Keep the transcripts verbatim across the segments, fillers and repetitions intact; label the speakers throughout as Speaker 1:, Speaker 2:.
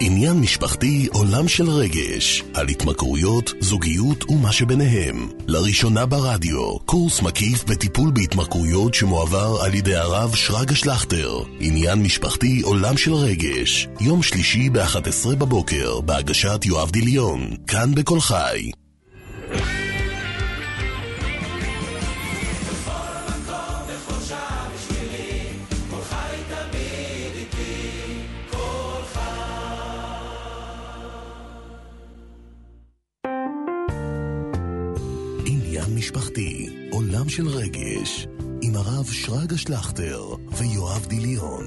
Speaker 1: עניין משפחתי, עולם של רגש, על התמכרויות, זוגיות ומה שביניהם. לראשונה ברדיו, קורס מקיף בטיפול בהתמכרויות שמועבר על ידי הרב שרגא שלכטר. עניין משפחתי, עולם של רגש. יום שלישי ב-אחת עשרה בבוקר, בהגשת יואב דיליון, כאן בכל חי. משפחתי, עולם של רגש, עם הרב שרגא שלכטר ויואב דיליון.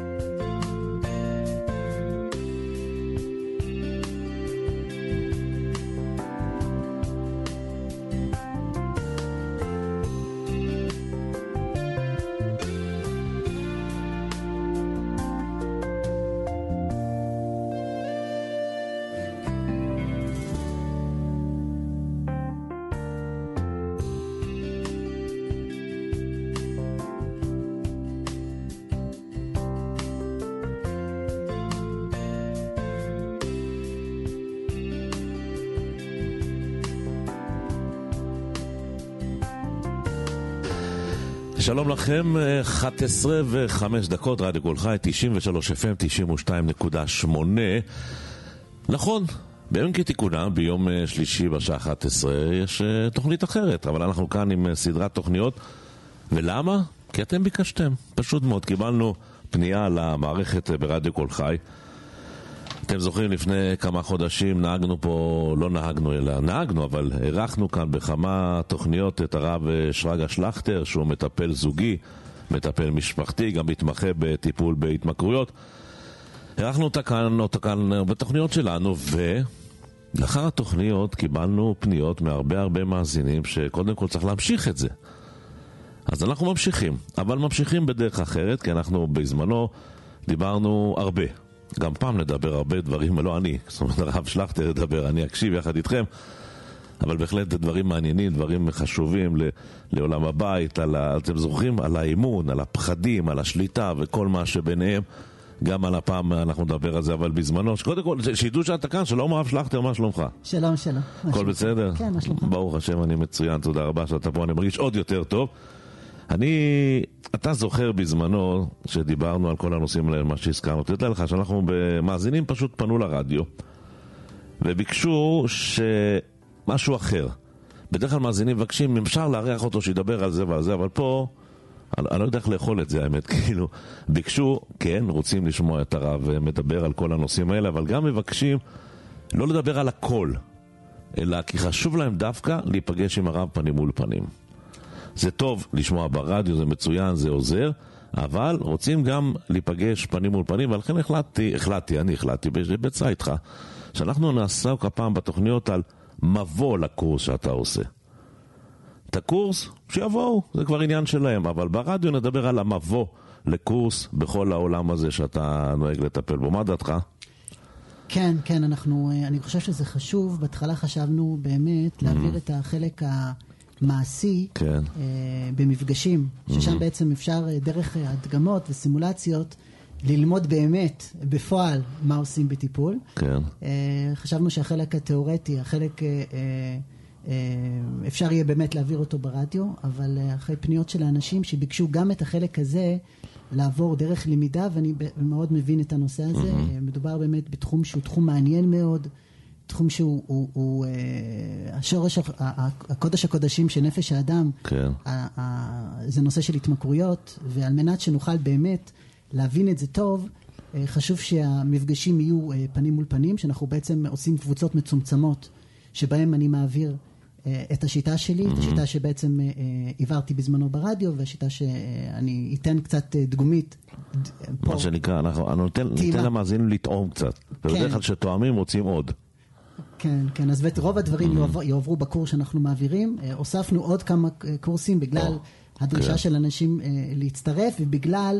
Speaker 2: שלום לכם, אחת עשרה וחמש דקות, רדיו כל חי, תשעים ושלוש אף אם, תשעים ושתיים נקודה שמונה. נכון, ביום כתיקונה, ביום שלישי בשעה אחת עשרה, יש תוכנית אחרת, אבל אנחנו כאן עם סדרת תוכניות. ולמה? כי אתם ביקשתם. פשוט מאוד, קיבלנו פנייה למערכת ברדיו כל חי. אתם זוכרים, לפני כמה חודשים נהגנו פה, לא נהגנו אלא נהגנו, אבל ערכנו כאן בכמה תוכניות את הרב שרגא שלכטר, שהוא מטפל זוגי, מטפל משפחתי, גם מתמחה בטיפול בהתמכרויות. ערכנו אותה כאן, אותה כאן בתוכניות שלנו, ולאחר התוכניות קיבלנו פניות מהרבה הרבה מאזינים שקודם כל צריך להמשיך את זה. אז אנחנו ממשיכים, אבל ממשיכים בדרך אחרת, כי אנחנו בזמנו דיברנו הרבה. גם פעם נדבר הרבה דברים, לא אני, זאת אומרת הרב שלכטר ידבר, אני אקשיב יחד איתכם, אבל בהחלט דברים מעניינים, דברים חשובים לעולם הבית, על ה, אתם זוכרים? על האימון, על הפחדים, על השליטה וכל מה שביניהם. גם על הפעם אנחנו נדבר על זה, אבל בזמנו, שקודם כל, שידעו שאתה כאן, שלום הרב שלכטר, מה שלומך?
Speaker 3: שלום, שלום.
Speaker 2: הכל בסדר?
Speaker 3: כן, מה שלומך?
Speaker 2: ברוך השם, אני מצוין, תודה רבה שאתה פה, אני מרגיש עוד יותר טוב. אני, אתה זוכר בזמנו שדיברנו על כל הנושאים האלה, מה שהזכרנו, תדע לך שאנחנו במאזינים פשוט פנו לרדיו וביקשו שמשהו אחר. בדרך כלל מאזינים מבקשים, אם אפשר להריח אותו שידבר על זה ועל זה, אבל פה אני, אני לא יודע איך לאכול את זה, האמת, כאילו ביקשו, כן, רוצים לשמוע את הרב מדבר על כל הנושאים האלה, אבל גם מבקשים לא לדבר על הכל, אלא כי חשוב להם דווקא להיפגש עם הרב פנים מול פנים. זה טוב לשמוע ברדיו, זה מצוין, זה עוזר, אבל רוצים גם להיפגש פנים מול פנים, ולכן החלטתי, החלטתי, אני החלטתי בצע איתך, שאנחנו נעסוק הפעם בתוכניות על מבוא לקורס שאתה עושה. את הקורס, שיבואו, זה כבר עניין שלהם, אבל ברדיו נדבר על המבוא לקורס בכל העולם הזה שאתה נוהג לטפל בו. מה דעתך?
Speaker 3: כן, כן, אנחנו, אני חושב שזה חשוב. בהתחלה חשבנו באמת להעביר mm-hmm. את החלק ה... מעשי כן. uh, במפגשים, ששם mm-hmm. בעצם אפשר uh, דרך uh, הדגמות וסימולציות ללמוד באמת בפועל מה עושים בטיפול. כן. Uh, חשבנו שהחלק התיאורטי, החלק uh, uh, uh, אפשר יהיה באמת להעביר אותו ברדיו, אבל uh, אחרי פניות של האנשים שביקשו גם את החלק הזה לעבור דרך למידה, ואני מאוד מבין את הנושא הזה. Mm-hmm. מדובר באמת בתחום שהוא תחום מעניין מאוד, תחום שהוא הוא, הוא, השורש, הקודש הקודשים של נפש האדם. כן. זה נושא של התמכרויות, ועל מנת שנוכל באמת להבין את זה טוב, חשוב שהמפגשים יהיו פנים מול פנים, שאנחנו בעצם עושים קבוצות מצומצמות, שבהם אני מעביר את השיטה שלי, את השיטה שבעצם עברתי בזמנו ברדיו, והשיטה שאני אתן קצת דגומית.
Speaker 2: מה שנקרא, אנחנו ניתן למאזינים לטעום קצת. ובדרך כלל שתואמים רוצים עוד.
Speaker 3: כן, כן, אז רוב הדברים יעברו בקורס שאנחנו מעבירים. הוספנו עוד כמה קורסים בגלל הדרישה של אנשים להצטרף, ובגלל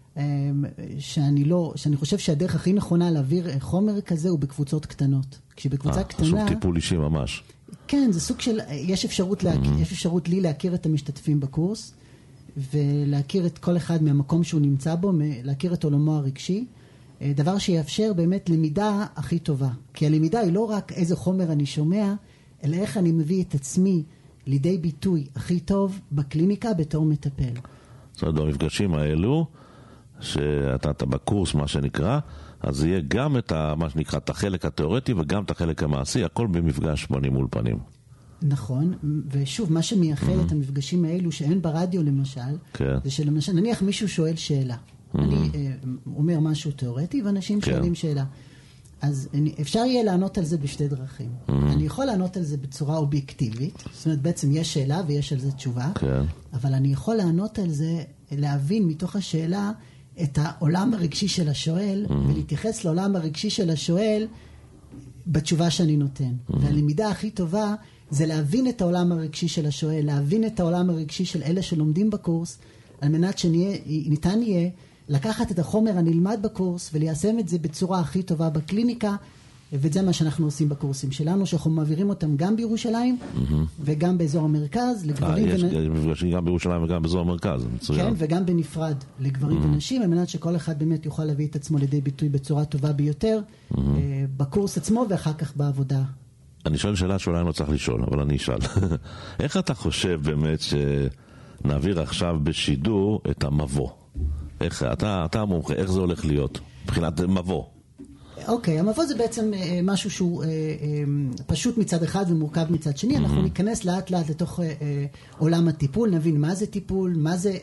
Speaker 3: שאני לא, שאני חושב שהדרך הכי נכונה להעביר חומר כזה הוא בקבוצות קטנות. כשבקבוצה קטנה...
Speaker 2: חשוב טיפול אישי ממש.
Speaker 3: כן, זה סוג של... יש אפשרות, יש אפשרות לי להכיר את המשתתפים בקורס, ולהכיר את כל אחד מהמקום שהוא נמצא בו, להכיר את עולמו הרגשי, דבר שיאפשר באמת למידה הכי טובה. כי הלמידה היא לא רק איזה חומר אני שומע, אלא איך אני מביא את עצמי לידי ביטוי הכי טוב בקליניקה בתור מטפל.
Speaker 2: זאת אומרת, במפגשים האלו, שאתה אתה בקורס, מה שנקרא, אז יהיה גם את ה, מה שנקרא, את החלק התיאורטי וגם את החלק המעשי, הכל במפגש פנים מול פנים.
Speaker 3: נכון, ושוב, מה שמייחד mm-hmm. את המפגשים האלו שאין ברדיו למשל,
Speaker 2: כן.
Speaker 3: זה שלמשל, נניח מישהו שואל שאלה. Mm-hmm. אני אה, אומר משהו תיאורטי, ואנשים כן. שואלים שאלה. אז אני, אפשר יהיה לענות על זה בשתי דרכים. Mm-hmm. אני יכול לענות על זה בצורה אובייקטיבית, זאת אומרת, בעצם יש שאלה ויש על זה תשובה, כן. אבל אני יכול לענות על זה, להבין מתוך השאלה את העולם הרגשי של השואל, mm-hmm. ולהתייחס לעולם הרגשי של השואל בתשובה שאני נותן. Mm-hmm. והלמידה הכי טובה זה להבין את העולם הרגשי של השואל, להבין את העולם הרגשי של אלה שלומדים בקורס, על מנת שניתן יהיה לקחת את החומר הנלמד בקורס וליישם את זה בצורה הכי טובה בקליניקה, וזה מה שאנחנו עושים בקורסים שלנו, שאנחנו מעבירים אותם גם בירושלים mm-hmm. וגם באזור המרכז, לגברים
Speaker 2: יש מפגשים גם בירושלים וגם באזור המרכז, מצוין.
Speaker 3: כן, וגם בנפרד לגברים mm-hmm. ונשים, על מנת שכל אחד באמת יוכל להביא את עצמו לידי ביטוי בצורה טובה ביותר, mm-hmm. בקורס עצמו ואחר כך בעבודה.
Speaker 2: אני שואל שאלה שאולי אני לא צריך לשאול, אבל אני אשאל. איך אתה חושב באמת שנעביר עכשיו בשידור את המבוא? איך, אתה, אתה המומחה, איך זה הולך להיות? מבחינת מבוא.
Speaker 3: אוקיי, המבוא זה בעצם משהו שהוא פשוט מצד אחד ומורכב מצד שני. אנחנו ניכנס לאט לאט לתוך עולם הטיפול, נבין מה זה טיפול, מה זה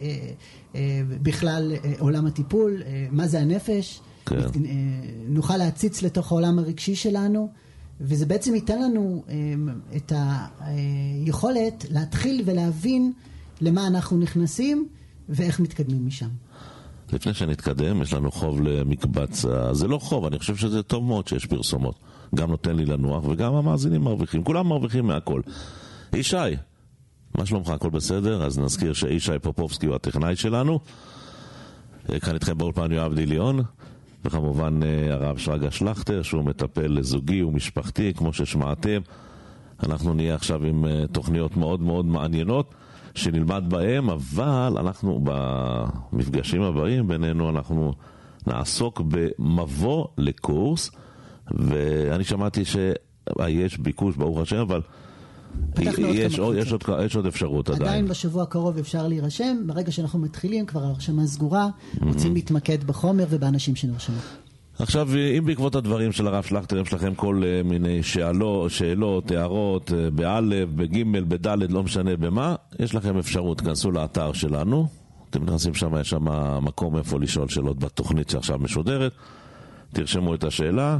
Speaker 3: בכלל עולם הטיפול, מה זה הנפש. נוכל להציץ לתוך העולם הרגשי שלנו, וזה בעצם ייתן לנו את היכולת להתחיל ולהבין למה אנחנו נכנסים ואיך מתקדמים משם.
Speaker 2: לפני שנתקדם, יש לנו חוב למקבץ, זה לא חוב, אני חושב שזה טוב מאוד שיש פרסומות. גם נותן לי לנוח וגם המאזינים מרוויחים, כולם מרוויחים מהכל. ישי, מה שלומך? הכל בסדר? אז נזכיר שישי פופובסקי הוא הטכנאי שלנו. כאן איתכם באולפן יואב דיליון, וכמובן הרב שרגא שלכטר, שהוא מטפל זוגי ומשפחתי, כמו ששמעתם. אנחנו נהיה עכשיו עם תוכניות מאוד מאוד מעניינות שנלמד בהם, אבל אנחנו במפגשים הבאים בינינו אנחנו נעסוק במבוא לקורס, ואני שמעתי שיש ביקוש ברוך השם, אבל יש עוד, יש, עוד, יש עוד אפשרות עדיין.
Speaker 3: עדיין בשבוע הקרוב אפשר להירשם, ברגע שאנחנו מתחילים כבר הרשמה סגורה, רוצים להתמקד בחומר ובאנשים שנרשמו.
Speaker 2: עכשיו, אם בעקבות הדברים של הרב שלכטר, יש לכם כל מיני שאלות, שאלות, הערות, באלף, בגימל, בדלת, לא משנה במה, יש לכם אפשרות, כנסו לאתר שלנו, אתם נכנסים שם, יש שם מקום איפה לשאול שאלות בתוכנית שעכשיו משודרת, תרשמו את השאלה,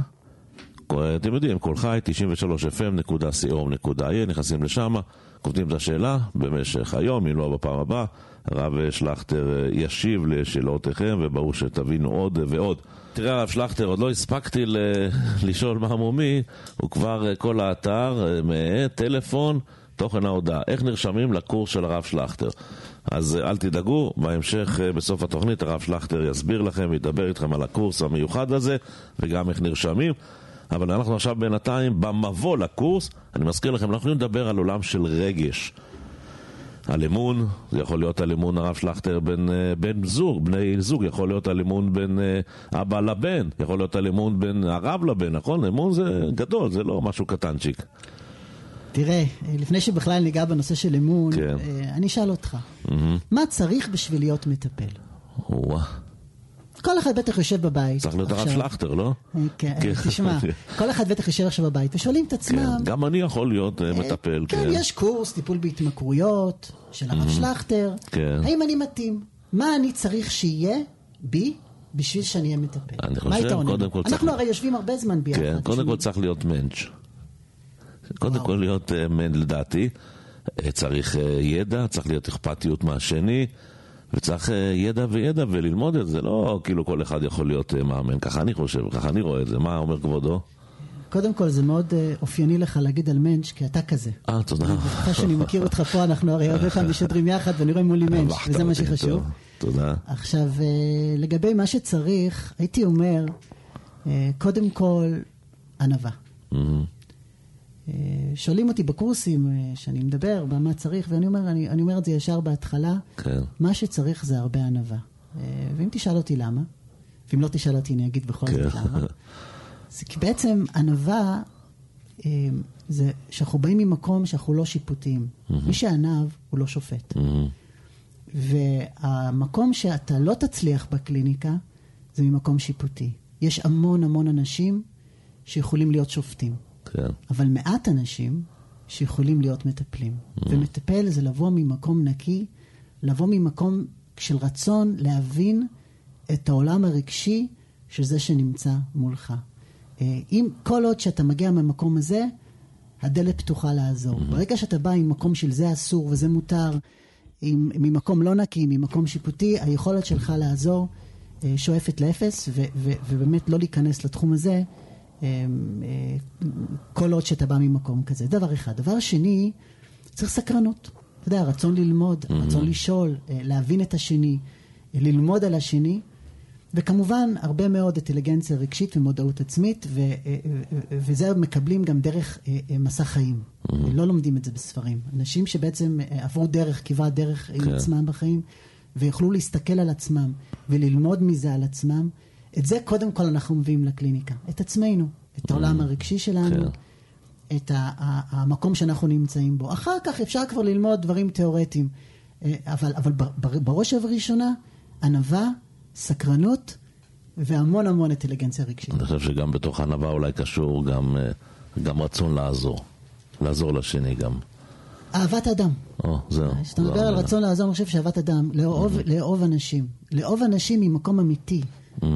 Speaker 2: אתם יודעים, כל חי, תשעים ושלוש אף אם נקודה סי או נקודה איי, נכנסים לשם, כותבים את השאלה במשך היום, אם לא בפעם הבאה, הרב שלכטר ישיב לשאלותיכם, וברור שתבינו עוד ועוד. תראה, הרב שלכטר, עוד לא הספקתי ל... לשאול מה מומי, הוא כבר כל האתר, טלפון, תוכן ההודעה. איך נרשמים לקורס של הרב שלכטר? אז אל תדאגו, בהמשך, בסוף התוכנית, הרב שלכטר יסביר לכם, ידבר איתכם על הקורס המיוחד הזה, וגם איך נרשמים. אבל אנחנו עכשיו בינתיים, במבוא לקורס, אני מזכיר לכם, אנחנו נדבר על עולם של רגש. על אמון, זה יכול להיות על אמון הרב שלכטר בין, בין זוג, בני זוג, יכול להיות על אמון בין אבא לבן, יכול להיות על אמון בין הרב לבן, נכון? אמון זה גדול, זה לא משהו קטנצ'יק.
Speaker 3: תראה, לפני שבכלל ניגע בנושא של אמון, כן. אני אשאל אותך, mm-hmm. מה צריך בשביל להיות מטפל?
Speaker 2: וואה.
Speaker 3: כל אחד בטח יושב בבית.
Speaker 2: צריך להיות הרב שלכטר, לא?
Speaker 3: כן, תשמע, כל אחד בטח יושב עכשיו בבית, ושואלים את עצמם...
Speaker 2: גם אני יכול להיות מטפל.
Speaker 3: כן, יש קורס טיפול בהתמכרויות של הרב שלכטר. האם אני מתאים? מה אני צריך שיהיה בי בשביל שאני אהיה מטפל? מה היית עונה? אנחנו הרי יושבים הרבה זמן ביחד.
Speaker 2: קודם כל צריך להיות מנץ'. קודם כל להיות מנץ' לדעתי. צריך ידע, צריך להיות אכפתיות מהשני. וצריך ידע וידע וללמוד את זה, לא כאילו כל אחד יכול להיות מאמן, ככה אני חושב, ככה אני רואה את זה. מה אומר כבודו?
Speaker 3: קודם כל זה מאוד אופייני לך להגיד על מנץ', כי אתה כזה.
Speaker 2: אה, תודה.
Speaker 3: אחרי שאני מכיר אותך פה, אנחנו הרי הרבה פעם משדרים יחד ואני רואה מולי מנץ', וזה מה שחשוב.
Speaker 2: תודה.
Speaker 3: עכשיו, לגבי מה שצריך, הייתי אומר, קודם כל, ענווה. שואלים אותי בקורסים שאני מדבר במה צריך, ואני אומר, אני, אני אומר את זה ישר בהתחלה, כן. מה שצריך זה הרבה ענווה. ואם תשאל אותי למה, ואם לא תשאל אותי, אני אגיד בכל זאת למה. כי בעצם ענווה, זה שאנחנו באים ממקום שאנחנו לא שיפוטיים. מי שענב הוא לא שופט. והמקום שאתה לא תצליח בקליניקה, זה ממקום שיפוטי. יש המון המון אנשים שיכולים להיות שופטים. כן. אבל מעט אנשים שיכולים להיות מטפלים. ומטפל זה לבוא ממקום נקי, לבוא ממקום של רצון להבין את העולם הרגשי של זה שנמצא מולך. אם כל עוד שאתה מגיע מהמקום הזה, הדלת פתוחה לעזור. Mm-hmm. ברגע שאתה בא עם מקום של זה אסור וזה מותר, עם, ממקום לא נקי, ממקום שיפוטי, היכולת שלך לעזור שואפת לאפס, ו, ו, ובאמת לא להיכנס לתחום הזה, כל עוד שאתה בא ממקום כזה. דבר אחד. דבר שני, צריך סקרנות. אתה יודע, רצון ללמוד, mm-hmm. רצון לשאול, להבין את השני, ללמוד על השני, וכמובן, הרבה מאוד אינטליגנציה רגשית ומודעות עצמית, ו- וזה מקבלים גם דרך מסע חיים. Mm-hmm. לא לומדים את זה בספרים. אנשים שבעצם עברו דרך, כיווה דרך okay. עם עצמם בחיים, ויוכלו להסתכל על עצמם, וללמוד מזה על עצמם. את זה קודם כל אנחנו מביאים לקליניקה. את עצמנו, את העולם mm-hmm. הרגשי שלנו, okay. את ה- המקום שאנחנו נמצאים בו. אחר כך אפשר כבר ללמוד דברים תיאורטיים. אבל, אבל בראש ובראשונה, ענווה, סקרנות והמון המון אינטליגנציה רגשית.
Speaker 2: אני חושב שגם בתוך ענווה אולי קשור גם, גם רצון לעזור. לעזור לשני גם.
Speaker 3: אהבת אדם.
Speaker 2: או, זהו.
Speaker 3: כשאתה מדבר על רצון לעזור, אני חושב שאהבת אדם, לאהוב, mm-hmm. לאהוב אנשים. לאהוב אנשים ממקום אמיתי. Mm-hmm.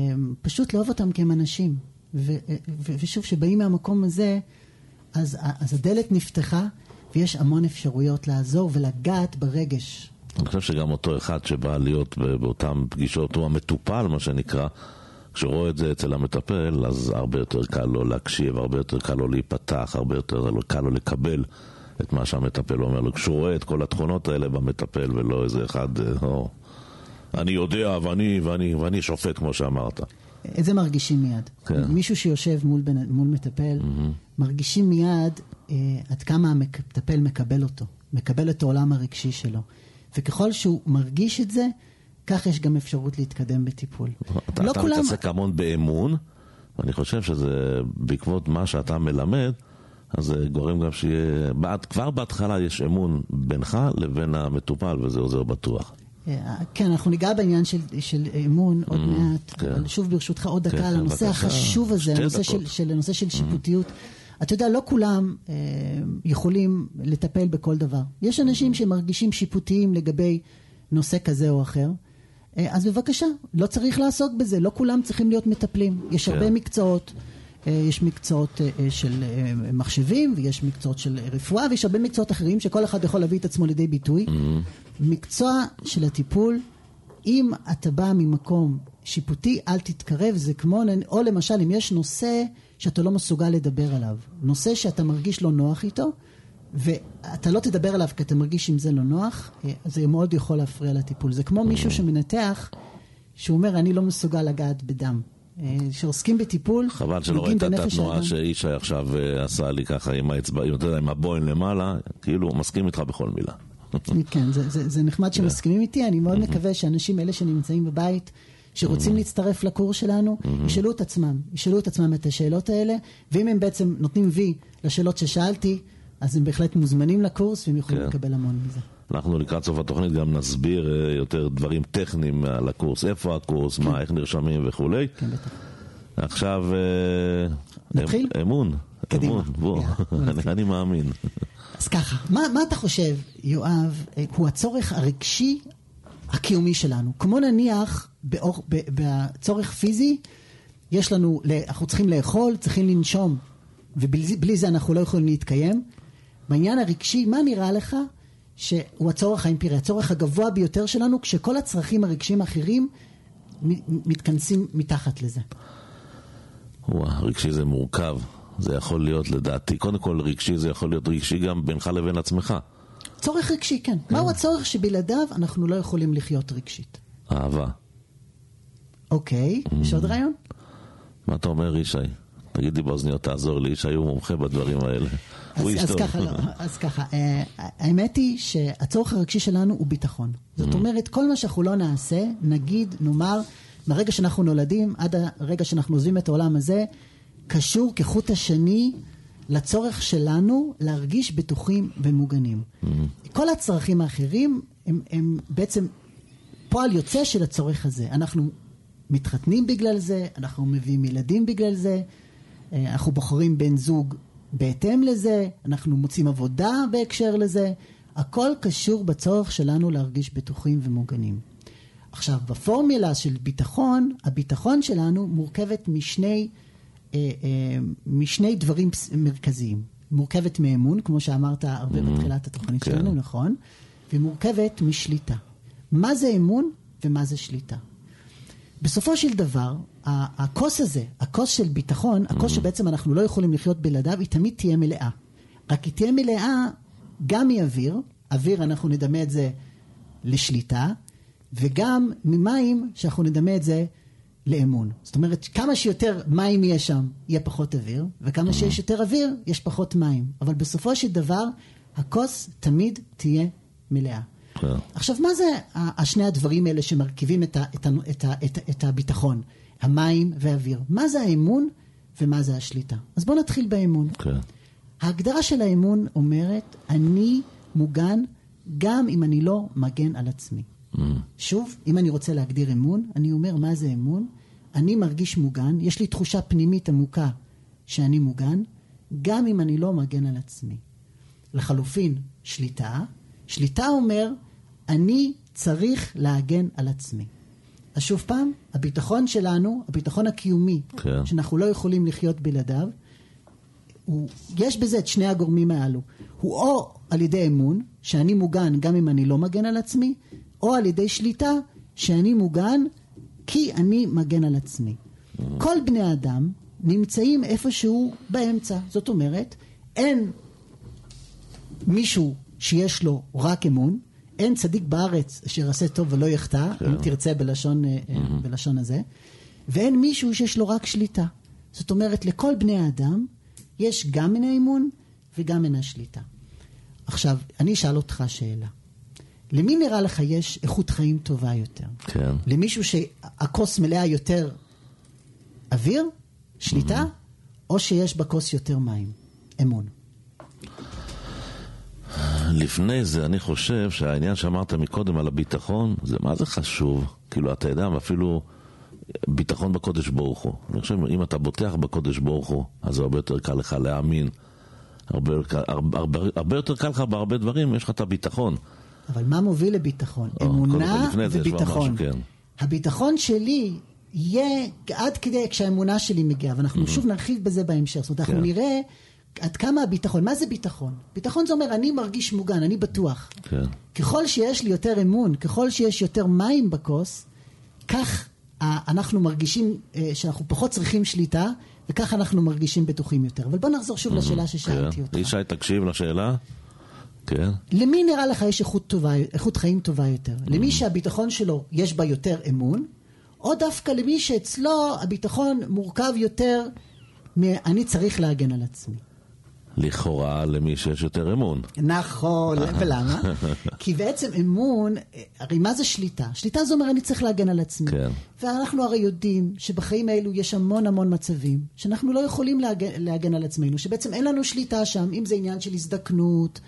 Speaker 3: פשוט לאהוב אותם כהם אנשים. ו, ו, ושוב, שבאים מהמקום הזה, אז, אז הדלת נפתחה, ויש המון אפשרויות לעזור ולגעת ברגש.
Speaker 2: אני חושב שגם אותו אחד שבא להיות באותן פגישות, הוא המטופל, מה שנקרא, כשרואה את זה אצל המטפל, אז הרבה יותר קל לו להקשיב, הרבה יותר קל לו להיפתח, הרבה יותר קל לו לקבל את מה שהמטפל אומר לו. כשהוא רואה את כל התכונות האלה במטפל, ולא איזה אחד, או, אני יודע, ואני, ואני, ואני שופט, כמו שאמרת.
Speaker 3: את זה מרגישים מיד. כן. מישהו שיושב מול, מול מטפל, mm-hmm. מרגישים מיד אה, עד כמה המטפל מקבל אותו, מקבל את העולם הרגשי שלו. וככל שהוא מרגיש את זה, כך יש גם אפשרות להתקדם בטיפול.
Speaker 2: אתה, לא אתה כולם... מתעסק המון באמון, ואני חושב שזה בעקבות מה שאתה מלמד, אז זה גורם גם שיהיה, בעד, כבר בהתחלה יש אמון בינך לבין המטופל, וזה עוזר בטוח.
Speaker 3: כן, אנחנו ניגע בעניין של, של אמון עוד מעט, כן. אבל שוב ברשותך עוד דקה על כן, הנושא בקשה. החשוב הזה, הנושא של, של, הנושא של שיפוטיות. אתה יודע, לא כולם אה, יכולים לטפל בכל דבר. יש אנשים שמרגישים שיפוטיים לגבי נושא כזה או אחר, אה, אז בבקשה, לא צריך לעסוק בזה, לא כולם צריכים להיות מטפלים. יש כן. הרבה מקצועות, אה, יש מקצועות אה, של אה, מחשבים, ויש מקצועות של רפואה, ויש הרבה מקצועות אחרים שכל אחד יכול להביא את עצמו לידי ביטוי. Mm-hmm. מקצוע של הטיפול, אם אתה בא ממקום שיפוטי, אל תתקרב, זה כמו, או למשל, אם יש נושא שאתה לא מסוגל לדבר עליו, נושא שאתה מרגיש לא נוח איתו, ואתה לא תדבר עליו כי אתה מרגיש אם זה לא נוח, זה מאוד יכול להפריע לטיפול. זה כמו מישהו שמנתח, שהוא אומר, אני לא מסוגל לגעת בדם. שעוסקים בטיפול,
Speaker 2: חבל שלא ראית את התנועה שאישה עכשיו עשה לי ככה עם האצבע, עם הבוין למעלה, כאילו הוא מסכים איתך בכל מילה.
Speaker 3: כן, זה, זה, זה נחמד שמסכימים איתי. אני מאוד מקווה שאנשים אלה שנמצאים בבית, שרוצים להצטרף לקורס שלנו, ישאלו את עצמם, ישאלו את עצמם את השאלות האלה, ואם הם בעצם נותנים וי לשאלות ששאלתי, אז הם בהחלט מוזמנים לקורס, והם יכולים לקבל המון מזה.
Speaker 2: אנחנו לקראת סוף התוכנית גם נסביר יותר דברים טכניים על הקורס, איפה הקורס, מה, איך נרשמים וכו'. כן, בטח. עכשיו,
Speaker 3: נתחיל?
Speaker 2: אמון. קדימה. בוא, אני מאמין.
Speaker 3: אז ככה, מה, מה אתה חושב, יואב, הוא הצורך הרגשי הקיומי שלנו? כמו נניח, באור, ב, בצורך פיזי, יש לנו, אנחנו צריכים לאכול, צריכים לנשום, ובלי זה אנחנו לא יכולים להתקיים. בעניין הרגשי, מה נראה לך שהוא הצורך האמפירי, הצורך הגבוה ביותר שלנו, כשכל הצרכים הרגשיים האחרים מתכנסים מתחת לזה?
Speaker 2: וואו, רגשי זה מורכב. זה יכול להיות לדעתי, קודם כל רגשי, זה יכול להיות רגשי גם בינך לבין עצמך.
Speaker 3: צורך רגשי, כן. כן. מהו הצורך שבלעדיו אנחנו לא יכולים לחיות רגשית?
Speaker 2: אהבה.
Speaker 3: אוקיי, mm. יש עוד רעיון?
Speaker 2: מה אתה אומר, ישי? תגיד לי באוזניות, תעזור לי, ישי הוא מומחה בדברים האלה.
Speaker 3: אז, אז ככה, לא, אז ככה, האמת היא שהצורך הרגשי שלנו הוא ביטחון. זאת אומרת, כל מה שאנחנו לא נעשה, נגיד, נאמר, מהרגע שאנחנו נולדים עד הרגע שאנחנו עוזבים את העולם הזה, קשור כחוט השני לצורך שלנו להרגיש בטוחים ומוגנים. Mm-hmm. כל הצרכים האחרים הם, הם בעצם פועל יוצא של הצורך הזה. אנחנו מתחתנים בגלל זה, אנחנו מביאים ילדים בגלל זה, אנחנו בוחרים בן זוג בהתאם לזה, אנחנו מוצאים עבודה בהקשר לזה, הכל קשור בצורך שלנו להרגיש בטוחים ומוגנים. עכשיו, בפורמולה של ביטחון, הביטחון שלנו מורכבת משני, אה, אה, משני דברים מרכזיים. מורכבת מאמון, כמו שאמרת הרבה mm-hmm. בתחילת התוכנית כן. שלנו, נכון? ומורכבת משליטה. מה זה אמון ומה זה שליטה? בסופו של דבר, הכוס הזה, הכוס של ביטחון, הכוס שבעצם אנחנו לא יכולים לחיות בלעדיו, היא תמיד תהיה מלאה. רק היא תהיה מלאה גם מאוויר, אוויר אנחנו נדמה את זה לשליטה, וגם ממים שאנחנו נדמה את זה לאמון. זאת אומרת, כמה שיותר מים יהיה שם, יהיה פחות אוויר, וכמה שיש יותר אוויר, יש פחות מים. אבל בסופו של דבר, הכוס תמיד תהיה מלאה. עכשיו, מה זה השני הדברים האלה שמרכיבים את, ה, את, ה, את, ה, את, את הביטחון? המים והאוויר. מה זה האמון ומה זה השליטה? אז בואו נתחיל באמון. Okay. ההגדרה של האמון אומרת, אני מוגן גם אם אני לא מגן על עצמי. Mm. שוב, אם אני רוצה להגדיר אמון, אני אומר, מה זה אמון? אני מרגיש מוגן, יש לי תחושה פנימית עמוקה שאני מוגן, גם אם אני לא מגן על עצמי. לחלופין, שליטה. שליטה אומר, אני צריך להגן על עצמי. אז שוב פעם, הביטחון שלנו, הביטחון הקיומי, כן. שאנחנו לא יכולים לחיות בלעדיו, הוא, יש בזה את שני הגורמים האלו. הוא או על ידי אמון, שאני מוגן גם אם אני לא מגן על עצמי, או על ידי שליטה, שאני מוגן כי אני מגן על עצמי. Mm. כל בני האדם נמצאים איפשהו באמצע. זאת אומרת, אין מישהו שיש לו רק אמון, אין צדיק בארץ שיעשה טוב ולא יחטא, אם תרצה בלשון, בלשון הזה, ואין מישהו שיש לו רק שליטה. זאת אומרת, לכל בני האדם יש גם מן האמון וגם מן השליטה. עכשיו, אני אשאל אותך שאלה. למי נראה לך יש איכות חיים טובה יותר? כן. למישהו שהכוס מלאה יותר אוויר, שליטה, או שיש בכוס יותר מים? אמון.
Speaker 2: לפני זה אני חושב שהעניין שאמרת מקודם על הביטחון, זה מה זה חשוב? כאילו אתה יודע, אפילו ביטחון בקודש ברוך הוא. אני חושב, אם אתה בוטח בקודש ברוך הוא, אז זה הרבה יותר קל לך להאמין. הרבה, הרבה, הרבה, הרבה יותר קל לך בהרבה דברים, יש לך את הביטחון.
Speaker 3: אבל מה מוביל לביטחון? או, אמונה וביטחון. משהו, כן. הביטחון שלי יהיה עד כדי כשהאמונה שלי מגיעה, ואנחנו mm-hmm. שוב נרחיב בזה בהמשך. זאת אומרת, כן. אנחנו נראה עד כמה הביטחון, מה זה ביטחון? ביטחון זה אומר, אני מרגיש מוגן, אני בטוח. כן. ככל שיש לי יותר אמון, ככל שיש יותר מים בכוס, כך אנחנו מרגישים שאנחנו פחות צריכים שליטה, וכך אנחנו מרגישים בטוחים יותר. אבל בוא נחזור שוב לשאלה ששאלתי אותך.
Speaker 2: ישי, תקשיב לשאלה. כן.
Speaker 3: למי נראה לך יש איכות טובה, איכות חיים טובה יותר? למי שהביטחון שלו יש בה יותר אמון, או דווקא למי שאצלו הביטחון מורכב יותר מ"אני צריך להגן על עצמי"?
Speaker 2: לכאורה למי שיש יותר אמון.
Speaker 3: נכון, ולמה? כי בעצם אמון, הרי מה זה שליטה? שליטה זה אומר אני צריך להגן על עצמי. כן. ואנחנו הרי יודעים שבחיים האלו יש המון המון מצבים, שאנחנו לא יכולים להגן, להגן על עצמנו, שבעצם אין לנו שליטה שם, אם זה עניין של הזדקנות,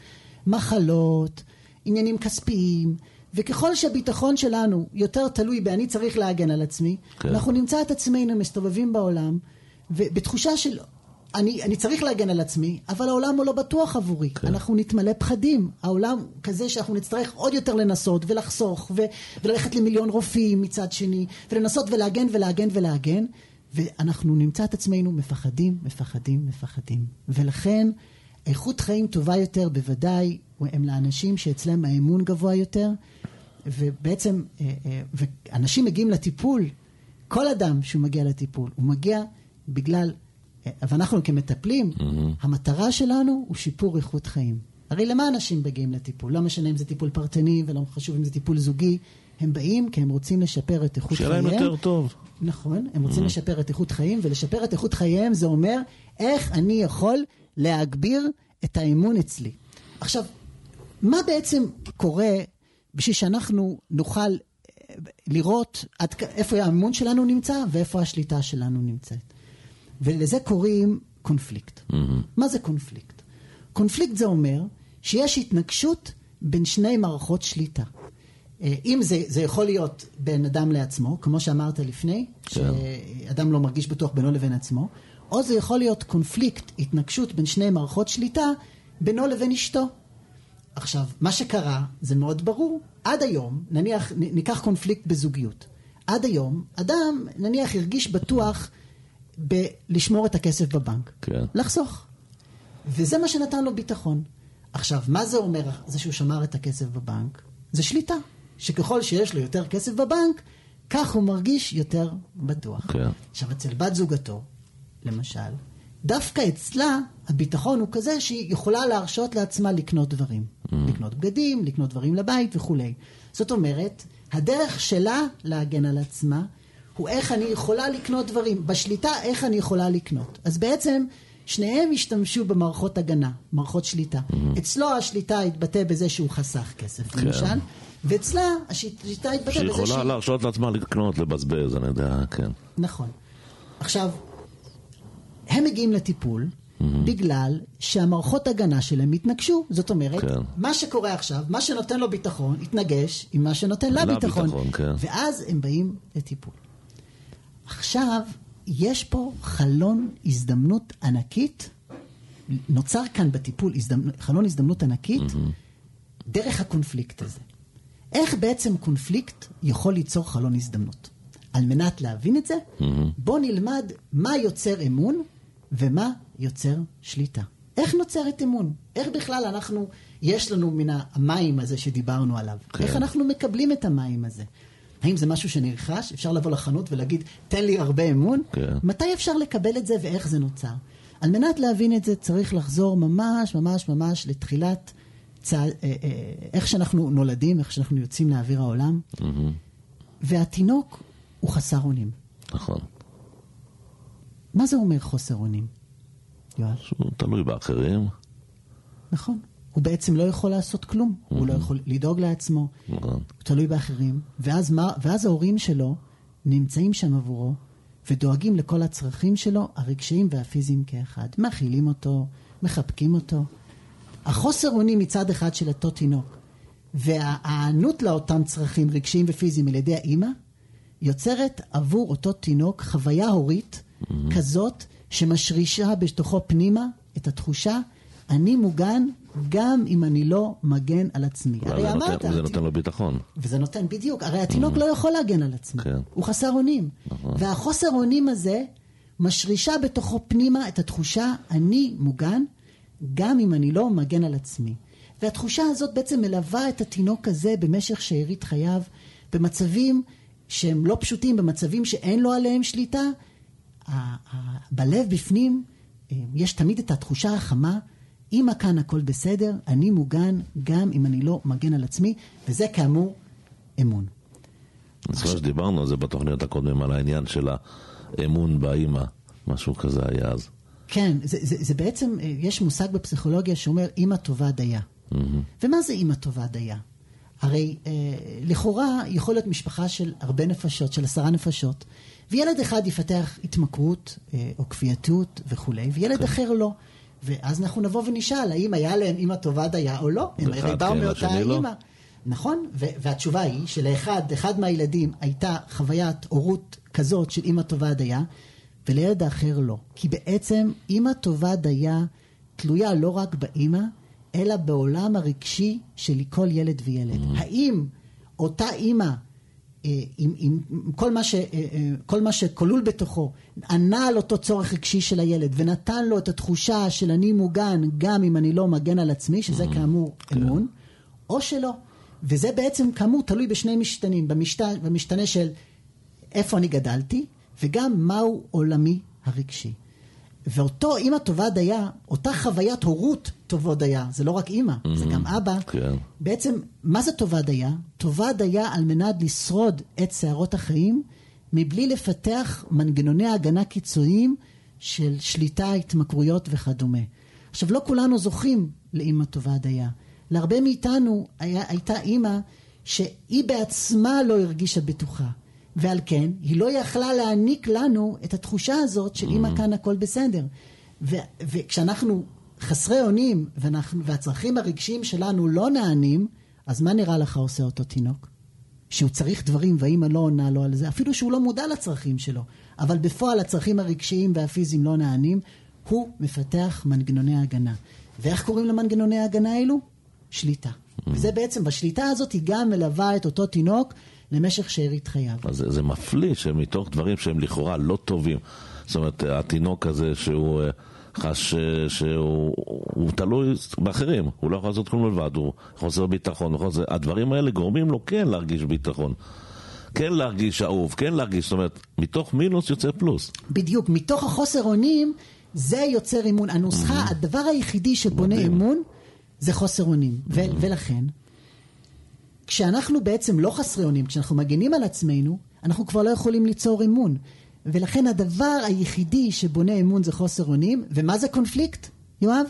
Speaker 3: מחלות, עניינים כספיים, וככל שהביטחון שלנו יותר תלוי באני צריך להגן על עצמי, כן. אנחנו נמצא את עצמנו מסתובבים בעולם, ובתחושה של אני, אני צריך להגן על עצמי, אבל העולם הוא לא בטוח עבורי. כן. אנחנו נתמלא פחדים. העולם כזה שאנחנו נצטרך עוד יותר לנסות ולחסוך, ו, וללכת למיליון רופאים מצד שני, ולנסות ולהגן ולהגן ולהגן, ואנחנו נמצא את עצמנו מפחדים, מפחדים, מפחדים. ולכן, איכות חיים טובה יותר בוודאי, הם לאנשים שאצלם האמון גבוה יותר, ובעצם, ואנשים מגיעים לטיפול, כל אדם שהוא מגיע לטיפול, הוא מגיע בגלל ואנחנו כמטפלים, mm-hmm. המטרה שלנו הוא שיפור איכות חיים. הרי למה אנשים מגיעים לטיפול? לא משנה אם זה טיפול פרטני, ולא חשוב אם זה טיפול זוגי. הם באים כי הם רוצים לשפר את איכות חייהם.
Speaker 2: שאלה יותר טוב.
Speaker 3: נכון, הם רוצים mm-hmm. לשפר את איכות חיים, ולשפר את איכות חייהם זה אומר, איך אני יכול להגביר את האמון אצלי. עכשיו, מה בעצם קורה בשביל שאנחנו נוכל לראות עד, איפה האמון שלנו נמצא ואיפה השליטה שלנו נמצאת. ולזה קוראים קונפליקט. Mm-hmm. מה זה קונפליקט? קונפליקט זה אומר שיש התנגשות בין שני מערכות שליטה. אם זה, זה יכול להיות בין אדם לעצמו, כמו שאמרת לפני, שאדם לא מרגיש בטוח בינו לבין עצמו, או זה יכול להיות קונפליקט, התנגשות בין שני מערכות שליטה, בינו לבין אשתו. עכשיו, מה שקרה זה מאוד ברור. עד היום, נניח, ניקח קונפליקט בזוגיות. עד היום, אדם, נניח, הרגיש בטוח בלשמור את הכסף בבנק. כן. לחסוך. וזה מה שנתן לו ביטחון. עכשיו, מה זה אומר, זה שהוא שמר את הכסף בבנק? זה שליטה. שככל שיש לו יותר כסף בבנק, כך הוא מרגיש יותר בטוח. כן. עכשיו, אצל בת זוגתו, למשל, דווקא אצלה הביטחון הוא כזה שהיא יכולה להרשות לעצמה לקנות דברים. Mm. לקנות בגדים, לקנות דברים לבית וכו'. זאת אומרת, הדרך שלה להגן על עצמה הוא איך אני יכולה לקנות דברים. בשליטה, איך אני יכולה לקנות. אז בעצם שניהם השתמשו במערכות הגנה, מערכות שליטה. Mm. אצלו השליטה התבטא בזה שהוא חסך כסף, כן. למשל. ואצלה השליטה התבטא בזה שהיא...
Speaker 2: שיכולה להרשות לעצמה לקנות, לבזבז, אני יודע, כן.
Speaker 3: נכון. עכשיו, הם מגיעים לטיפול mm-hmm. בגלל שהמערכות הגנה שלהם התנגשו. זאת אומרת, כן. מה שקורה עכשיו, מה שנותן לו ביטחון, התנגש עם מה שנותן לה ביטחון. ביטחון כן. ואז הם באים לטיפול. עכשיו, יש פה חלון הזדמנות ענקית, נוצר כאן בטיפול הזדמנות, חלון הזדמנות ענקית, mm-hmm. דרך הקונפליקט הזה. איך בעצם קונפליקט יכול ליצור חלון הזדמנות? על מנת להבין את זה, mm-hmm. בוא נלמד מה יוצר אמון ומה יוצר שליטה. איך נוצרת אמון? איך בכלל אנחנו, יש לנו מן המים הזה שדיברנו עליו? כן. איך אנחנו מקבלים את המים הזה? האם זה משהו שנרכש? אפשר לבוא לחנות ולהגיד, תן לי הרבה אמון? כן. מתי אפשר לקבל את זה ואיך זה נוצר? על מנת להבין את זה צריך לחזור ממש ממש ממש לתחילת צע... איך שאנחנו נולדים, איך שאנחנו יוצאים לאוויר העולם. Mm-hmm. והתינוק הוא חסר אונים.
Speaker 2: נכון.
Speaker 3: מה זה אומר חוסר אונים? יואל?
Speaker 2: שהוא תלוי באחרים.
Speaker 3: נכון. הוא בעצם לא יכול לעשות כלום. Mm-hmm. הוא לא יכול לדאוג לעצמו. נכון. הוא תלוי באחרים. ואז, מה... ואז ההורים שלו נמצאים שם עבורו, ודואגים לכל הצרכים שלו, הרגשיים והפיזיים כאחד. מכילים אותו, מחבקים אותו. החוסר אונים מצד אחד של אותו תינוק, והענות לאותם צרכים רגשיים ופיזיים על ידי האמא, יוצרת עבור אותו תינוק חוויה הורית mm-hmm. כזאת שמשרישה בתוכו פנימה את התחושה, אני מוגן גם אם אני לא מגן על עצמי.
Speaker 2: הרי אמרת... וזה נותן לו ביטחון.
Speaker 3: וזה נותן בדיוק. הרי התינוק mm-hmm. לא יכול להגן על עצמי. כן. הוא חסר אונים. נכון. והחוסר אונים הזה משרישה בתוכו פנימה את התחושה, אני מוגן גם אם אני לא מגן על עצמי. והתחושה הזאת בעצם מלווה את התינוק הזה במשך שארית חייו, במצבים שהם לא פשוטים, במצבים שאין לו עליהם שליטה. בלב בפנים יש תמיד את התחושה החמה, אמא כאן הכל בסדר, אני מוגן גם אם אני לא מגן על עצמי, וזה כאמור אמון.
Speaker 2: אני חושב שדיברנו על זה בתוכניות הקודמים, על העניין של האמון באמא, משהו כזה היה אז.
Speaker 3: כן, זה, זה, זה בעצם, יש מושג בפסיכולוגיה שאומר אמא טובה דייה. Mm-hmm. ומה זה אמא טובה דייה? הרי אה, לכאורה יכול להיות משפחה של הרבה נפשות, של עשרה נפשות, וילד אחד יפתח התמכרות אה, או כפייתות וכו', וילד כן. אחר לא. ואז אנחנו נבוא ונשאל, האם היה להם אמא טובה דייה או לא? הם הרי באו מאותה אמא. לא. נכון? ו- והתשובה היא שלאחד, אחד מהילדים הייתה חוויית הורות כזאת של אמא טובה דייה, ולילד האחר לא. כי בעצם אמא טובה דייה תלויה לא רק באמא, אלא בעולם הרגשי של כל ילד וילד. Mm-hmm. האם אותה אמא, עם, עם כל מה ש, כל מה שכלול בתוכו, ענה על אותו צורך רגשי של הילד, ונתן לו את התחושה של אני מוגן, גם אם אני לא מגן על עצמי, שזה mm-hmm. כאמור okay. אמון, או שלא. וזה בעצם כאמור תלוי בשני משתנים, במשתנה, במשתנה של איפה אני גדלתי, וגם מהו עולמי הרגשי. ואותו אמא טובה דייה, אותה חוויית הורות טובה דייה, זה לא רק אמא, mm-hmm. זה גם אבא. כן. בעצם, מה זה טובה דייה? טובה דייה על מנת לשרוד את שערות החיים, מבלי לפתח מנגנוני הגנה קיצוניים של שליטה, התמכרויות וכדומה. עכשיו, לא כולנו זוכים לאמא טובה דייה. להרבה מאיתנו היה, הייתה אמא שהיא בעצמה לא הרגישה בטוחה. ועל כן, היא לא יכלה להעניק לנו את התחושה הזאת של אמא כאן הכל בסדר. ו- וכשאנחנו חסרי אונים, ואנחנו, והצרכים הרגשיים שלנו לא נענים, אז מה נראה לך עושה אותו תינוק? שהוא צריך דברים ואמא לא עונה לו על זה, אפילו שהוא לא מודע לצרכים שלו. אבל בפועל הצרכים הרגשיים והפיזיים לא נענים, הוא מפתח מנגנוני הגנה. ואיך קוראים למנגנוני ההגנה האלו? שליטה. וזה בעצם, בשליטה הזאת היא גם מלווה את אותו תינוק למשך שארית חייו.
Speaker 2: אז זה, זה מפליא שמתוך דברים שהם לכאורה לא טובים, זאת אומרת, התינוק הזה שהוא חש שהוא הוא תלוי באחרים, הוא לא יכול לעשות כלום לבד, הוא חוסר ביטחון, חוסר, הדברים האלה גורמים לו כן להרגיש ביטחון, כן להרגיש אהוב, כן להרגיש, זאת אומרת, מתוך מינוס יוצא פלוס.
Speaker 3: בדיוק, מתוך החוסר אונים, זה יוצר אימון. הנוסחה, mm-hmm. הדבר היחידי שבונה מדהים. אמון, זה חוסר אונים. Mm-hmm. ו- ולכן, כשאנחנו בעצם לא חסרי אונים, כשאנחנו מגנים על עצמנו, אנחנו כבר לא יכולים ליצור אמון. ולכן הדבר היחידי שבונה אמון זה חוסר אונים. ומה זה קונפליקט, יואב?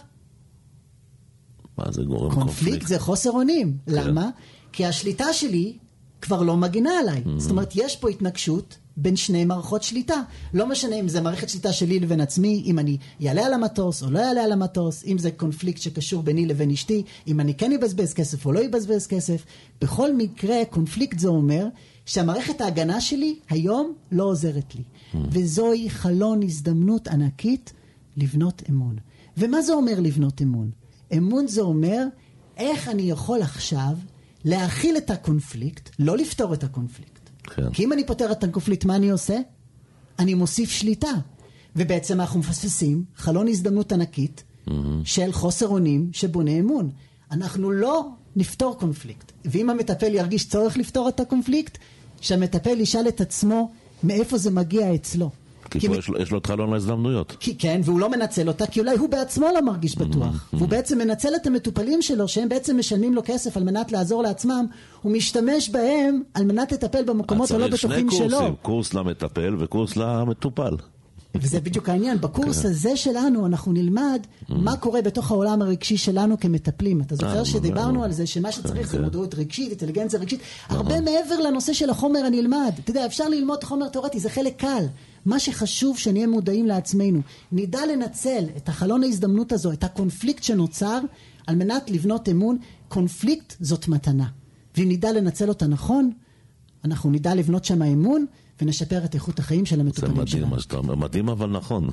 Speaker 2: מה זה גורם קונפליקט?
Speaker 3: קונפליקט זה חוסר אונים. כן. למה? כי השליטה שלי כבר לא מגינה עליי. Mm-hmm. זאת אומרת, יש פה התנגשות בין שני מערכות שליטה. לא משנה אם זה מערכת שליטה שלי לבין עצמי, אם אני יעלה על המטוס או לא יעלה על המטוס, אם זה קונפליקט שקשור ביני לבין אשתי, אם אני כן יבזבז כסף או לא יבזבז כסף. בכל מקרה, קונפליקט זה אומר שהמערכת ההגנה שלי היום לא עוזרת לי. Mm. וזוהי חלון הזדמנות ענקית לבנות אמון. ומה זה אומר לבנות אמון? אמון זה אומר איך אני יכול עכשיו להכיל את הקונפליקט, לא לפתור את הקונפליקט. כן. כי אם אני פותר את הקונפליקט, מה אני עושה? אני מוסיף שליטה. ובעצם אנחנו מפספסים חלון הזדמנות ענקית mm-hmm. של חוסר אונים שבונה אמון. אנחנו לא נפתור קונפליקט. ואם המטפל ירגיש צורך לפתור את הקונפליקט, שהמטפל ישאל את עצמו מאיפה זה מגיע אצלו.
Speaker 2: כי, כי פה מ... יש, לו, יש לו את חלון להזדמנויות.
Speaker 3: כי, כן, והוא לא מנצל אותה, כי אולי הוא בעצמו לא מרגיש בטוח. Mm-hmm. והוא בעצם מנצל את המטופלים שלו, שהם בעצם משלמים לו כסף על מנת לעזור לעצמם, הוא משתמש בהם על מנת לטפל במקומות הלא בטוחים שלו. צריך שני קורסים,
Speaker 2: קורס למטפל וקורס למטופל.
Speaker 3: וזה בדיוק העניין. בקורס הזה שלנו אנחנו נלמד מה קורה בתוך העולם הרגשי שלנו כמטפלים. אתה זוכר שדיברנו על זה שמה שצריך זה מודעות רגשית, אינטליגנציה רגשית, הרבה מעבר לנושא של החומר הנלמד. אתה יודע, אפשר ללמוד חומר תיאורטי, זה חלק קל. מה שחשוב שנהיה מודעים לעצמנו. נדע לנצל את החלון ההזדמנות הזו, את הקונפליקט שנוצר, על מנת לבנות אמון. קונפליקט זאת מתנה. ואם נדע לנצל אותה נכון, אנחנו נדע לבנות שם האמון, ונשפר את איכות החיים של המטופלים שלנו. זה מדהים מה שאתה אומר, מדהים אבל נכון.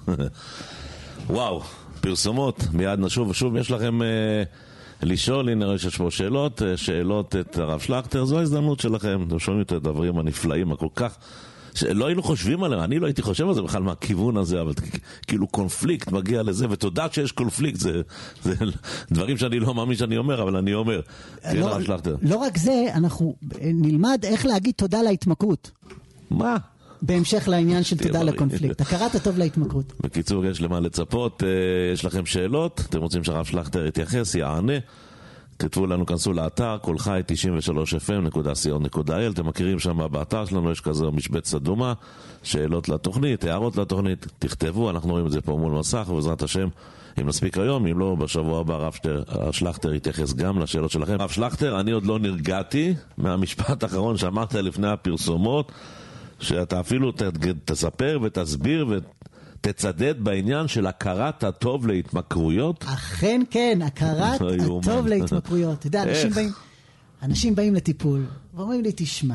Speaker 3: וואו, פרסומות, מיד נשוב ושוב, יש לכם אה, לשאול, הנה יש פה שאלות, אה, שאלות את הרב שלכטר, זו ההזדמנות שלכם, אתם שומעים את הדברים הנפלאים, הכל כך, שלא היינו חושבים עליהם, אני לא הייתי חושב על זה בכלל מהכיוון הזה, אבל כאילו קונפליקט מגיע לזה, ותודה שיש קונפליקט, זה, זה דברים שאני לא מאמין שאני אומר, אבל אני אומר, כן הרב שלכטר. לא רק זה, אנחנו נלמד איך להגיד תודה להתמכרות.
Speaker 2: מה?
Speaker 3: בהמשך לעניין של תודה לקונפליקט. הכרת הטוב להתמכרות.
Speaker 2: בקיצור, יש למה לצפות, יש לכם שאלות, אתם רוצים שהרב שלכטר יתייחס, יענה, כתבו לנו, כנסו לאתר, כל חי תשעים ושלוש אף אם נקודה סי או נקודה איי אל, אתם מכירים שם באתר שלנו, יש כזה משבצת אדומה, שאלות לתוכנית, הערות לתוכנית, תכתבו, אנחנו רואים את זה פה מול מסך, ובעזרת השם, אם נספיק היום, אם לא, בשבוע הבא הרב שלכטר יתייחס גם לשאלות שלכם. הרב שלכטר, אני עוד לא נרגעתי מהמשפט האחרון שאמרת לפני הפרסומות, שאתה אפילו תספר ותסביר ותצדד בעניין של הכרת הטוב להתמכרויות.
Speaker 3: אכן כן, הכרת הטוב להתמכרויות. אתה יודע, אנשים באים, אנשים באים לטיפול, ואומרים לי, תשמע,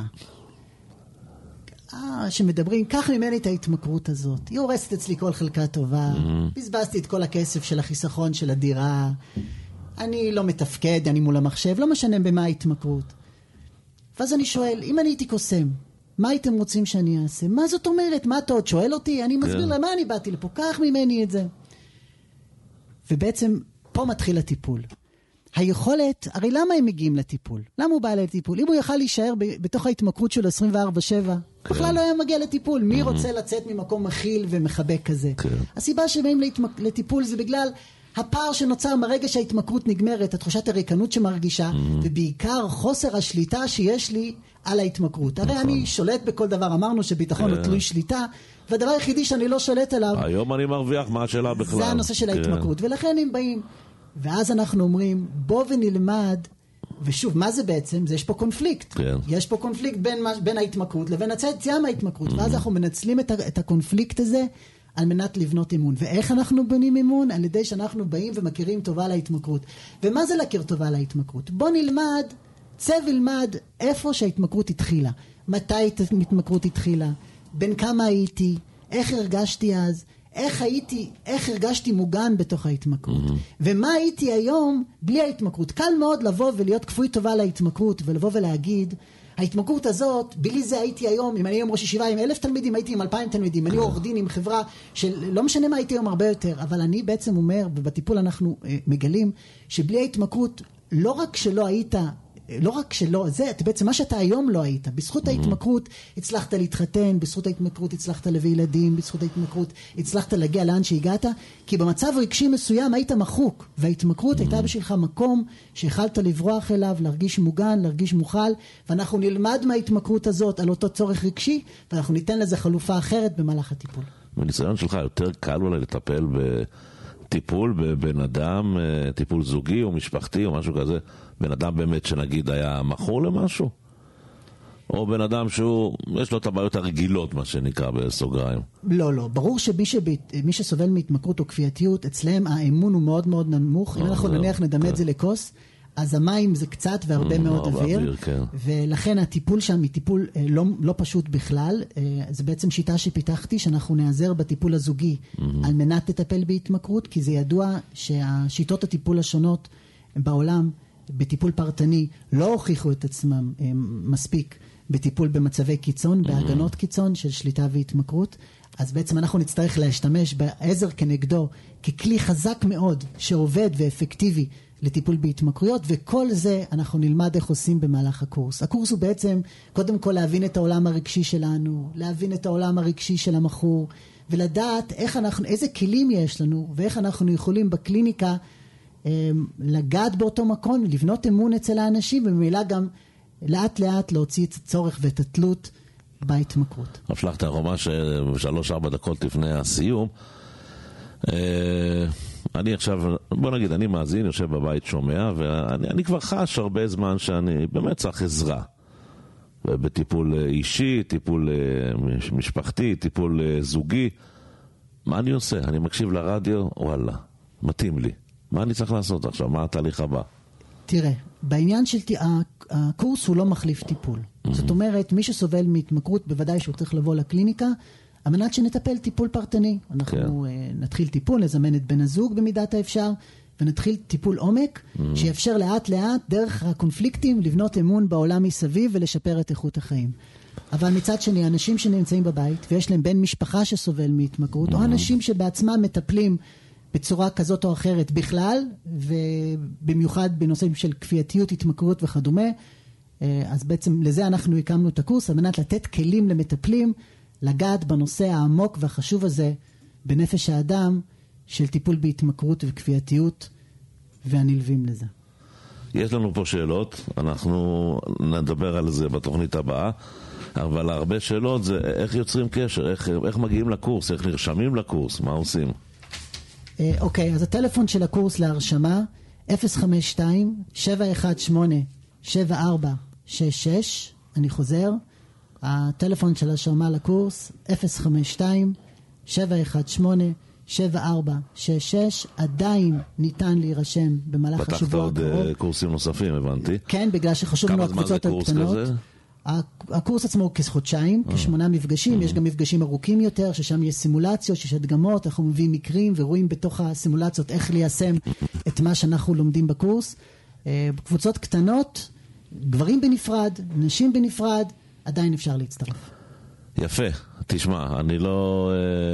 Speaker 3: אה, שמדברים, קח ממני את ההתמכרות הזאת. היא הורסת אצלי כל חלקה טובה, בזבזתי את כל הכסף של החיסכון של הדירה, אני לא מתפקד, אני מול המחשב, לא משנה במה ההתמכרות. ואז אני שואל, אם אני הייתי קוסם, מה הייתם רוצים שאני אעשה? מה זאת אומרת? מה אתה עוד שואל אותי? אני מסביר למה אני באתי לפה, קח ממני את זה. ובעצם פה מתחיל הטיפול. היכולת, הרי למה הם מגיעים לטיפול? למה הוא בא לטיפול? אם הוא יכל להישאר בתוך ההתמכרות של עשרים וארבע שבע, בכלל לא היה מגיע לטיפול. מי רוצה לצאת ממקום מכיל ומחבק כזה? הסיבה שבאים לטיפול זה בגלל הפער שנוצר מרגע שההתמכרות נגמרת, התחושת הריקנות שמרגישה, ובעיקר חוסר השליטה שיש לי על ההתמכרות. הרי אני שולט בכל דבר, אמרנו שביטחון הוא תלוי שליטה, והדבר היחידי שאני לא שולט עליו,
Speaker 2: היום אני מרוויח, מה השאלה בכלל?
Speaker 3: זה הנושא של ההתמכרות, ולכן הם באים, ואז אנחנו אומרים, בוא ונלמד, ושוב, מה זה בעצם? זה יש פה קונפליקט.
Speaker 2: כן.
Speaker 3: יש פה קונפליקט בין, בין ההתמכרות לבין היציאה מההתמכרות, mm-hmm. ואז אנחנו מנצלים את, את הקונפליקט הזה על מנת לבנות אמון. ואיך אנחנו בונים אמון? על ידי שאנחנו באים ומכירים טובה להתמכרות. ומה זה להכיר טובה להתמכרות? בוא נלמד, צא ולמד איפה שההתמכרות התחילה. מתי ההתמכרות התחילה? בין כמה הייתי? איך הרגשתי אז? איך הייתי, איך הרגשתי מוגן בתוך ההתמכרות. Mm-hmm. ומה הייתי היום בלי ההתמכרות. קל מאוד לבוא ולהיות כפוי טובה להתמכרות, ולבוא ולהגיד, ההתמכרות הזאת, בלי זה הייתי היום, אם אני היום ראש ישיבה עם אלף תלמידים, הייתי עם אלפיים תלמידים, אני עורך דין עם חברה של, לא משנה מה הייתי היום הרבה יותר, אבל אני בעצם אומר, ובטיפול אנחנו אה, מגלים, שבלי ההתמכרות, לא רק שלא היית, לא רק שלא, זה בעצם מה שאתה היום לא היית. בזכות ההתמכרות הצלחת להתחתן, בזכות ההתמכרות הצלחת להביא ילדים, בזכות ההתמכרות הצלחת להגיע לאן שהגעת, כי במצב רגשי מסוים היית מחוק, וההתמכרות הייתה בשבילך מקום שיכלת לברוח אליו, להרגיש מוגן, להרגיש מוכל, ואנחנו נלמד מההתמכרות הזאת על אותו צורך רגשי, ואנחנו ניתן לזה חלופה אחרת במהלך הטיפול.
Speaker 2: בניסיון שלך יותר קל אולי לטפל ב... טיפול בבן אדם, טיפול זוגי או משפחתי או משהו כזה, בן אדם באמת שנגיד היה מכור למשהו? או בן אדם שהוא, יש לו את הבעיות הרגילות, מה שנקרא בסוגריים?
Speaker 3: לא, לא. ברור שמי שסובל מהתמכרות או כפייתיות, אצלם האמון הוא מאוד מאוד נמוך. אם אנחנו נניח נדמה את זה לכוס, אז המים זה קצת והרבה מאוד אוויר, ולכן הטיפול שם היא טיפול לא, לא פשוט בכלל. זה בעצם שיטה שפיתחתי, שאנחנו נעזר בטיפול הזוגי על מנת לטפל בהתמכרות, כי זה ידוע שהשיטות הטיפול השונות בעולם בטיפול פרטני לא הוכיחו את עצמם מספיק בטיפול במצבי קיצון, בהגנות קיצון של שליטה והתמכרות. אז בעצם אנחנו נצטרך להשתמש בעזר כנגדו ככלי חזק מאוד שעובד ואפקטיבי לטיפול בהתמכרויות, וכל זה אנחנו נלמד איך עושים במהלך הקורס. הקורס הוא בעצם קודם כל להבין את העולם הרגשי שלנו, להבין את העולם הרגשי של המכור, ולדעת איך אנחנו, איזה כלים יש לנו, ואיך אנחנו יכולים בקליניקה לגעת באותו מקום, לבנות אמון אצל האנשים, וממילא גם לאט לאט להוציא את הצורך ואת התלות בהתמכרות. הפלחת
Speaker 2: הרמה שלוש ארבע דקות לפני הסיום. אני עכשיו, בוא נגיד, אני מאזין, יושב בבית, שומע, ואני אני כבר חש הרבה זמן שאני באמת צריך עזרה. בטיפול אישי, טיפול משפחתי, טיפול זוגי. מה אני עושה? אני מקשיב לרדיו, וואלה, מתאים לי. מה אני צריך לעשות עכשיו? מה התהליך הבא?
Speaker 3: תראה, בעניין של הקורס הוא לא מחליף טיפול. Mm-hmm. זאת אומרת, מי שסובל מהתמכרות, בוודאי שהוא צריך לבוא לקליניקה, על מנת שנטפל טיפול פרטני. אנחנו okay. נתחיל טיפול, נזמן את בן הזוג במידת האפשר, ונתחיל טיפול עומק, mm-hmm. שיאפשר לאט לאט, דרך הקונפליקטים, לבנות אמון בעולם מסביב, ולשפר את איכות החיים. אבל מצד שני, אנשים שנמצאים בבית, ויש להם בן משפחה שסובל מהתמכרות, mm-hmm. או אנשים שבעצמם מטפלים בצורה כזאת או אחרת בכלל, ובמיוחד בנושאים של כפייתיות, התמכרות וכדומה, אז בעצם לזה אנחנו הקמנו את הקורס, על מנת לתת כלים למטפלים, לגעת בנושא העמוק והחשוב הזה, בנפש האדם, של טיפול בהתמכרות וכפייתיות, והנלווים לזה.
Speaker 2: יש לנו פה שאלות, אנחנו נדבר על זה בתוכנית הבאה, אבל הרבה שאלות זה איך יוצרים קשר, איך, איך מגיעים לקורס, איך נרשמים לקורס, מה עושים?
Speaker 3: אוקיי, אז הטלפון של הקורס להרשמה, אפס חמש שתיים שבע אחת שמונה שבע ארבע שש שש, אני חוזר, הטלפון של הרשמה לקורס, אפס חמש שתיים שבע אחת שמונה שבע ארבע שש שש, עדיין ניתן להירשם במהלך השבוע הקרוב.
Speaker 2: פתחת עוד קורסים נוספים, הבנתי.
Speaker 3: כן, בגלל שחשוב לנו הקבוצות הקטנות. הקורס עצמו הוא כחודשיים, כשמונה מפגשים, יש גם מפגשים ארוכים יותר, ששם יש סימולציות, שיש הדגמות, אנחנו מביאים מקרים ורואים בתוך הסימולציות איך ליישם את מה שאנחנו לומדים בקורס. בקבוצות קטנות, גברים בנפרד, נשים בנפרד, עדיין אפשר להצטרף.
Speaker 2: יפה, תשמע, אני לא...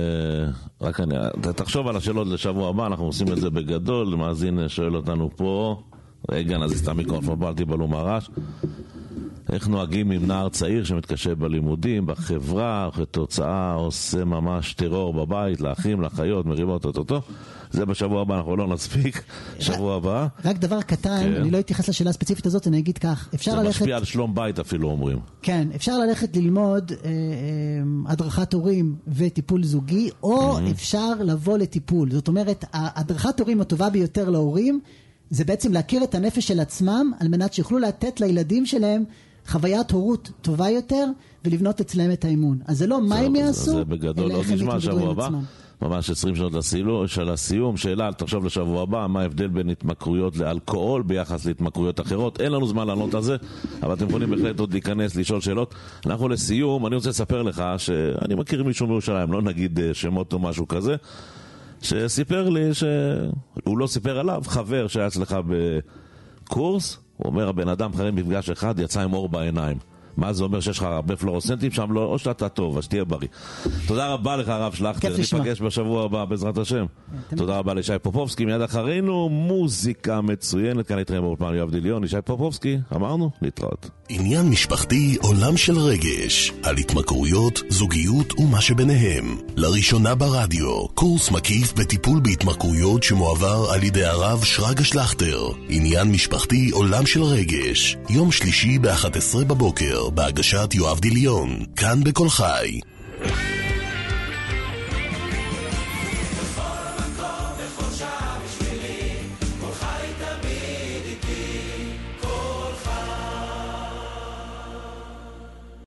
Speaker 2: רק אני... תחשוב על השאלות לשבוע הבא, אנחנו עושים את זה בגדול, מאזין שואל אותנו פה, רגע, נזיז את המיקרופון, בלתי בלום הרעש. איך נוהגים עם נער צעיר שמתקשה בלימודים, בחברה, כתוצאה עושה ממש טרור בבית, לאחים, לאחיות, מריבות, אותו. זה בשבוע הבא, אנחנו לא נספיק, שבוע הבא.
Speaker 3: רק דבר קטן, כן. אני לא אתייחס לשאלה הספציפית הזאת, אני אגיד כך. אפשר
Speaker 2: זה
Speaker 3: ללכת...
Speaker 2: משפיע על שלום בית אפילו אומרים.
Speaker 3: כן, אפשר ללכת ללמוד אה, אה, הדרכת הורים וטיפול זוגי, או mm-hmm. אפשר לבוא לטיפול. זאת אומרת, הדרכת הורים הטובה ביותר להורים, זה בעצם להכיר את הנפש של עצמם, על מנת שיוכלו לתת לילדים שלהם חוויית הורות טובה יותר, ולבנות אצלם את האימון. אז זה לא מה הם יעשו,
Speaker 2: זה בגדול, עוד נשמע שבוע הבא. ממש עשרים שנות לסילו, של הסיום, שאלה, תחשוב לשבוע הבא, מה ההבדל בין התמכרויות לאלכוהול ביחס להתמכרויות אחרות. אין לנו זמן לענות על זה, אבל אתם יכולים בהחלט עוד להיכנס, לשאול שאלות. אנחנו לסיום, אני רוצה לספר לך שאני מכיר מישהו מירושלים, לא נגיד שמות או משהו כזה, שסיפר לי שהוא לא סיפר עליו, חבר שהיה אצלך בקורס, הוא אומר, הבן אדם אחרי מפגש אחד יצא עם אור בעיניים. מה זה אומר שיש לך הרבה פלורוסנטים שם? לא, או שאתה טוב, אז תהיה בריא. תודה רבה לך הרב שלחטר, ניפגש בשבוע הבא בעזרת השם. תודה רבה לשי פופובסקי, מיד אחרינו מוזיקה מצוינת, כאן איתכם באולפן יואב דיליון. שי פופובסקי, אמרנו, להתראות.
Speaker 1: עניין משפחתי, עולם של רגש, על התמכרויות, זוגיות ומה שביניהם. לראשונה ברדיו, קורס מקיף בטיפול בהתמכרויות שמועבר על ידי הרב שרגא שלחטר. עניין משפחתי, עולם של רגש, יום שלישי ב-אחת עשרה בבוקר, בהגשת יואב דיליון, כאן בכל חי.